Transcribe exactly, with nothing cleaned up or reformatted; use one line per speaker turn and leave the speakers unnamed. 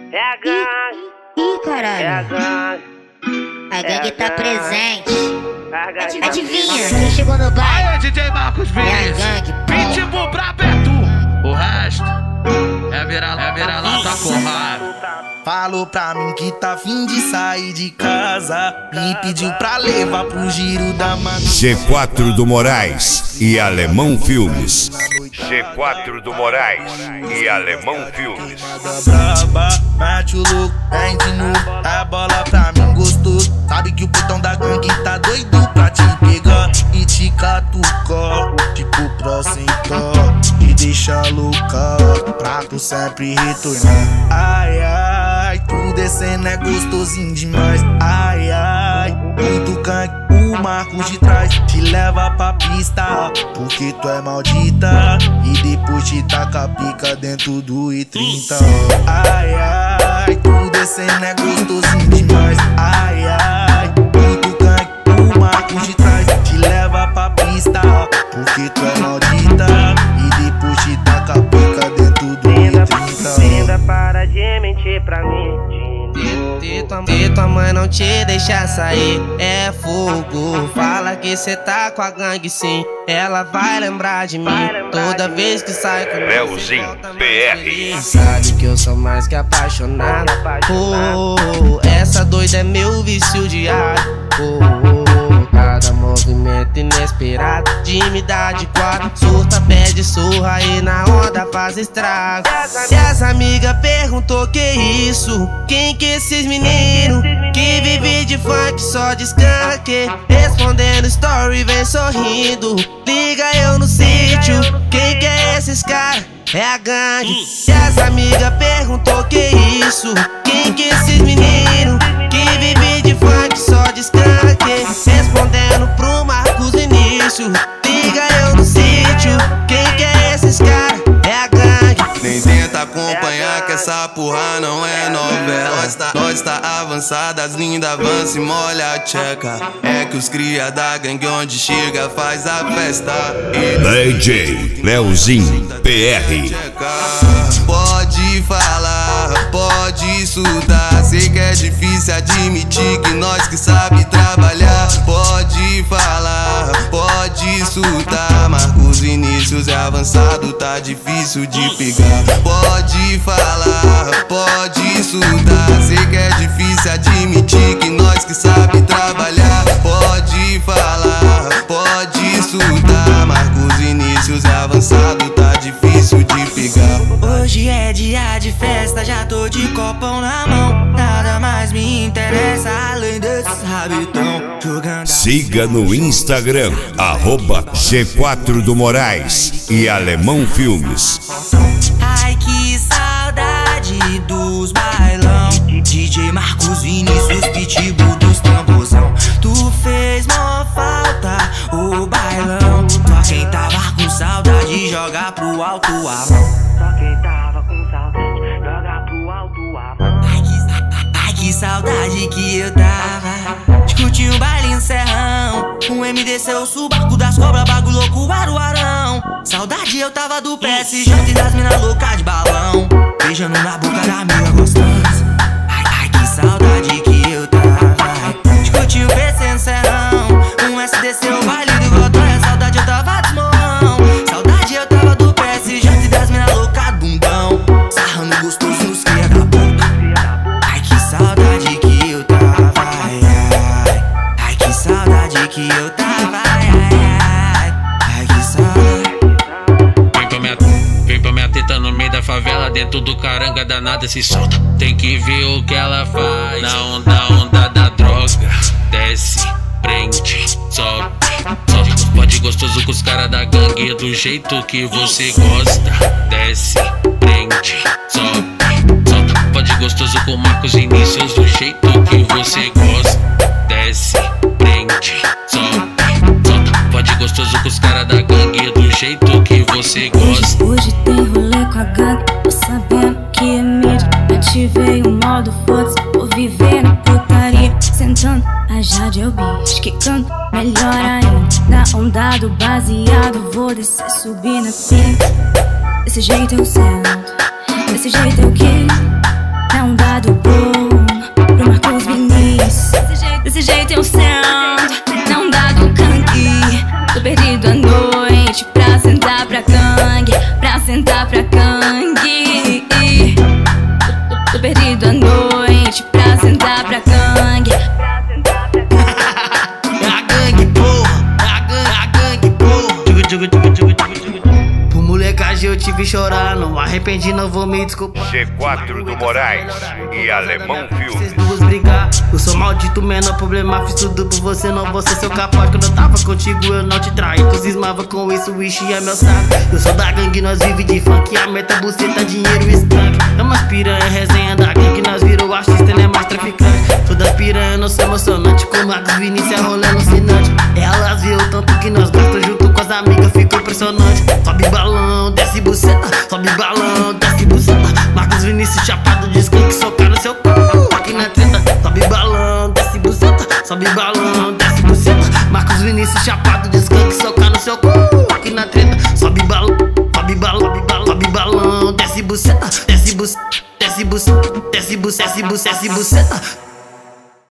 É a gangue.
Ih, caralho.
É a gangue.
A gangue tá presente.
A gangue.
Adivinha quem chegou no baile?
Aí, D J Marcos
É a
Vinícius.
gangue.
Pitbull brabo é tu. O resto é virar, é virar lata com raiva.
Falou pra mim que tá afim de sair de casa. Me pediu pra levar pro giro da mano.
G quatro do Moraes e Alemão Filmes. G quatro do Moraes e Alemão Filmes.
Braba, mete o louco, vem de novo. A bola pra mim gostoso. Sabe que o putão da gangue tá doido pra te pegar e te catucar. Tipo pro sentar, te deixa louca, pra tu sempre retornar. Ai, ai, tu descendo é gostosinho demais. Ai, ai, muito gangue, o Marcos de trás te leva pra pista, porque tu é maldita e depois te taca a pica dentro do I trinta. Ai, ai, tu descendo é gostosinho demais. Ai, ai, muito gangue, o Marcos de trás te leva pra pista, porque tu é maldita e depois te taca a pica dentro do I trinta.
Linda, para de mentir pra mim.
Se tua mãe não te deixar sair, é fogo. Fala que cê tá com a gangue sim, ela vai lembrar de mim toda vez que sai comigo.
Leozinho P R.
Sabe que eu sou mais que apaixonado. Oh, essa doida é meu vício diário. Oh, cada movimento inesperado de me dar de quatro, surta, pede surra e na onda faz estrago. E as amigas perguntou que isso, quem que esses meninos que vive de funk só de skunk, respondendo story vem sorrindo. Liga eu no sítio, quem que é esses caras? É a gangue. E as amigas perguntou que isso, quem que esses meninos que vive de funk só de skunk, respondendo pro Marcos Vinícius. Liga eu no sítio, quem que é esses caras? É a gangue.
Nem tenta acompanhar que essa porra não é novela. Nós tá, nós tá avançada, as lindas avançam e molha a tcheca. É que os cria da gangue onde chega faz a festa.
D J Leozinho P R.
Pode falar, pode estudar. Sei que é difícil admitir que nós que sabe trabalhar. Pode falar, pode estudar. Marcos Vinícius é avançado, tá difícil de pegar. Pode falar, pode estudar. Sei que é difícil admitir que nós que sabe trabalhar. Pode falar, pode estudar. Marcos Vinícius é avançado, tá difícil de pegar.
Hoje é dia de festa, já tô de copão na mão. Nada mais me interessa além desses rabitão jogando.
Siga no Instagram, arroba G quatro do Moraes e Alemão Filmes.
Ai, que saudade dos bailão. D J Marcos Vinícius, Pitbull dos tamborzão. Tu fez mó falta o bailão. Só quem tava com saudade joga pro alto a mão.
Só quem tava com saudade joga pro alto a mão.
Ai que, ai, que saudade que eu tava. Discuti um baile em Serrão. Um M desceu o subaco das cobras, bagulho louco, aruarão. Saudade eu tava do P S J e das mina louca de balão, beijando na boca da amiga gostosa. Ai, ai, que saudade que eu tava. Discuti o P C no Serrão. Um S desceu o baile do Gotóia. Saudade eu tava de morrão. Saudade eu tava do P S J e das mina louca de bundão, sarrando gostoso nos cria da boca. Ai, que saudade que eu tava. Ai, ai, ai, que saudade que eu tava. Ai, ai, ai, que saudade.
Vem pra minha, vem pra minha teta no meio da favela, dentro do caranga danada se solta. Tem que ver o que ela faz na onda, onda da droga. Desce, prende, sobe, sobe. Pode gostoso com os caras da gangue do jeito que você gosta. Desce, prende, sobe, solta. Pode gostoso com Marcos Vinícius do jeito que você gosta. Desce, prende, sobe, solta. Pode gostoso com os caras da gangue do jeito que você gosta.
Hoje tem rolê com a gangue, tô sabendo que é mídia. Ativei o modo foda-se, vou viver na putaria. Sentando a Jade é o bicho, quicando melhor ainda. Na onda do baseado, vou descer, subir na pista. Desse jeito eu sento, desse jeito eu quis. Na onda
vi chorar, não arrependi, não vou me desculpar.
G quatro do Moraes e Alemão
Vocês
Filmes.
duas brigar, eu sou maldito, menor problema. Fiz tudo por você, não vou ser seu capaz. Quando eu tava contigo, eu não te traí. Tu cismava com isso, o enchia meu saco. Eu sou da gangue, nós vive de funk. A meta, buceta, dinheiro e skunk. É umas piranha, resenha da gangue. Nós virou artista, ele é mais traficante. Toda piranha, não sou emocionante. Com Marcos Vinícius rolando alucinante. Elas viu tanto que nós gostamos. Junto com as amigas, ficou impressionante. Sobe balão, desce buceta. Sobe balão, desce buceta. Marcos Vinícius chapado de skunk, socar no seu cu. Aqui na treta, sobe balão, desce buceta. Sobe balão, desce buceta. Marcos Vinícius chapado de skunk, socar no seu cu. Aqui na treta, sobe balão, sobe balão, sobe balão, sobe balão, desce buceta, desce buceta, desce buceta, desce buceta, desce buceta, desce buceta.